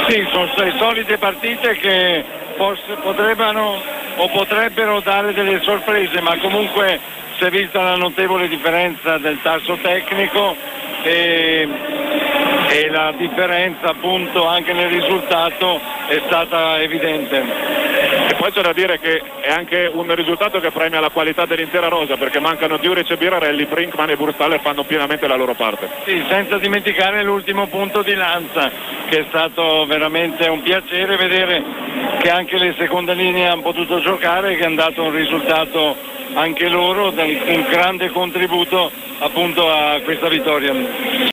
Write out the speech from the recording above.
Sì, sono le solite partite che forse potrebbero dare delle sorprese, ma comunque si è vista la notevole differenza del tasso tecnico e la differenza appunto anche nel risultato è stata evidente. E poi c'è da dire che è anche un risultato che premia la qualità dell'intera rosa, perché mancano Djuric e Birarelli, Brinkman e Burstaller fanno pienamente la loro parte. Sì, senza dimenticare l'ultimo punto di lanza, che è stato veramente un piacere vedere che anche le seconde linee hanno potuto giocare e che hanno dato un risultato anche loro, un grande contributo appunto a questa vittoria.